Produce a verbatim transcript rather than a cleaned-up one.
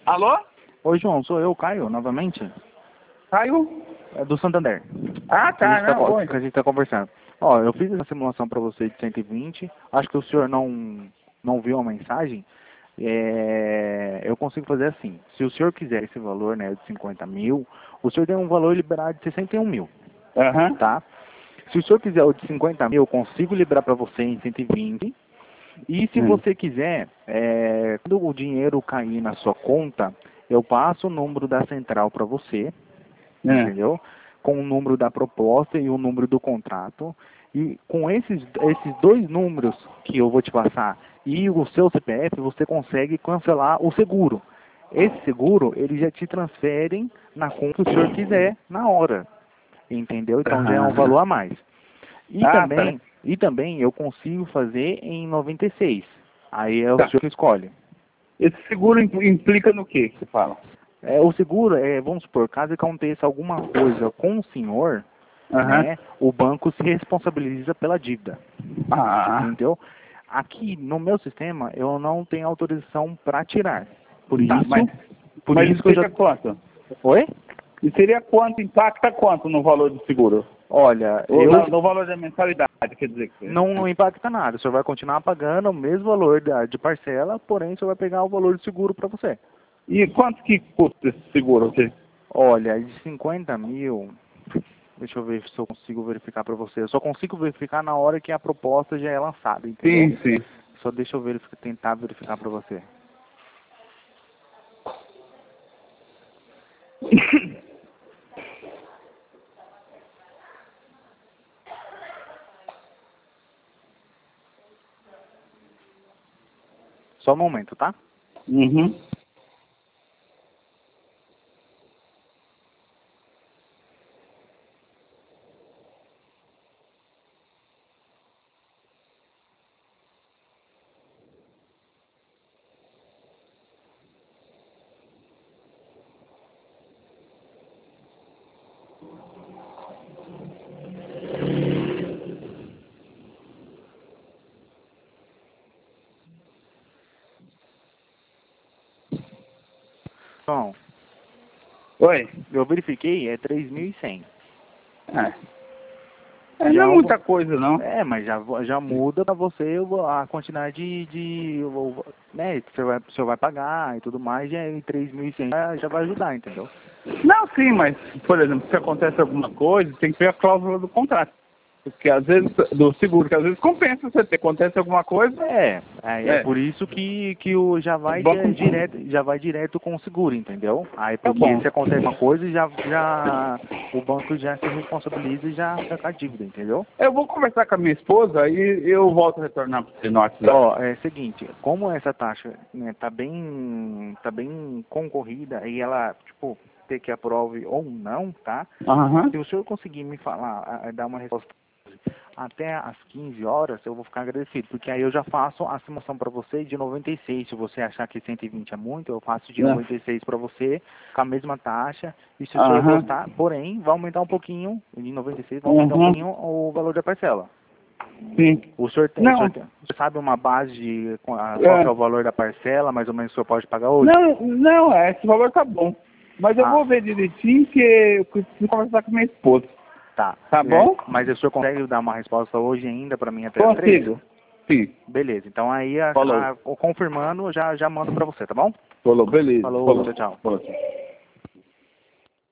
Alô? Oi, João, sou eu, Caio, novamente. Caio? É do Santander. Ah, Que a tá, gente tá, não, co- oi. que a gente tá conversando. Ó, eu fiz essa simulação para você de cento e vinte. Acho que o senhor não, não viu a mensagem. É, eu consigo fazer assim. Se o senhor quiser esse valor, né, de cinquenta mil, o senhor tem um valor liberado de sessenta e um mil, Aham. tá? Se o senhor quiser o de cinquenta mil, eu consigo liberar para você em cento e vinte. E se Hum. você quiser, é, quando o dinheiro cair na sua conta, eu passo o número da central para você, É. entendeu? Com o número da proposta e o número do contrato. E com esses, esses dois números que eu vou te passar e o seu C P F, você consegue cancelar o seguro. Esse seguro, eles já te transferem na conta que o senhor quiser, na hora. Entendeu? Então já é um Aham. valor a mais. E Ah, tá. também, e também eu consigo fazer em noventa e seis. Aí é o Tá. senhor que escolhe. Esse seguro impl- implica no quê que você fala? É, o seguro, é, vamos supor, caso aconteça alguma coisa com o senhor, Aham. né, o banco se responsabiliza pela dívida, Ah, entendeu? Aqui no meu sistema eu não tenho autorização para tirar. Por tá, mas, isso, por mas isso que eu já... seria quanto? Oi? E seria quanto, impacta quanto no valor do seguro? Olha, Ou eu no, no valor da mensalidade, quer dizer que... não, não impacta nada. O senhor vai continuar pagando o mesmo valor da, de parcela, porém o senhor vai pegar o valor de seguro para você. E quanto que custa esse seguro aqui? Olha, de cinquenta mil, deixa eu ver se eu consigo verificar para você. Eu só consigo verificar na hora que a proposta já é lançada, entendeu? Sim, sim. Só deixa eu verificar, tentar verificar para você. Só um momento, tá? Uhum. Bom, Oi. eu verifiquei, é três mil e cem. É. É, não Já é é um, muita coisa, não. é, mas já, já muda para você o- a quantidade de, de o- né, que você vai, o senhor vai pagar e tudo mais, e aí três mil e cem já, já vai ajudar, entendeu? Não, sim, mas, por exemplo, se acontece alguma coisa, tem que ver a cláusula do contrato. Porque às vezes, do seguro, que às vezes compensa você ter, acontece alguma coisa, É, é, é é, por isso que, que o já o vai banco... di- direto, já vai direto com o seguro, entendeu? Aí Tá porque bom. se acontece uma coisa, já, já o banco já se responsabiliza e já fica com a dívida, entendeu? Eu vou conversar com a minha esposa, aí eu volto a retornar para você no WhatsApp. Ó, é o seguinte, como essa taxa né, tá bem, tá bem concorrida e ela, tipo, ter que aprove ou não, tá? Aham. Se o senhor conseguir me falar, a- a dar uma resposta até às quinze horas, eu vou ficar agradecido, porque aí eu já faço a simulação para você de noventa e seis. Se você achar que cento e vinte é muito, eu faço de É. noventa e seis para você, com a mesma taxa. E se o senhor Aham. gostar, porém, vai aumentar um pouquinho, de noventa e seis vai aumentar um Aham. pouquinho o valor da parcela. Sim. O senhor, tem, o Não, senhor tem- você sabe uma base de qu- a- qual que é é, o valor da parcela, mais ou menos o senhor pode pagar hoje? não, não, é, esse valor tá bom. Mas eu Ah, vou ver direitinho que eu preciso conversar com minha esposa. tá. Tá É, bom? mas o senhor consegue dar uma resposta hoje ainda para mim até as três? Consigo. Sim. Beleza, então aí, a, Falou. a, confirmando, já, já mando para você, tá bom? Falou, beleza. Falou, Falou. tchau, tchau. Falou.